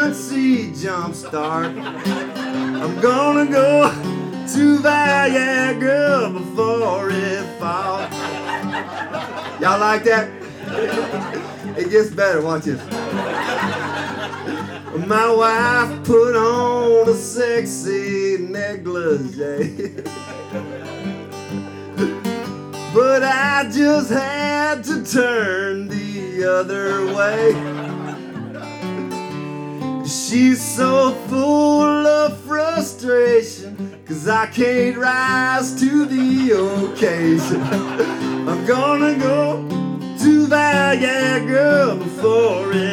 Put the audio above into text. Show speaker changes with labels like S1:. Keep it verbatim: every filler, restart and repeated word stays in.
S1: emergency jump start. I'm gonna go to Viagra before it falls. Y'all like that? It gets better, watch this. My wife put on a sexy negligee, but I just had to turn the other way. She's so full of frustration, 'cause I can't rise to the occasion. I'm gonna go to Viagra before it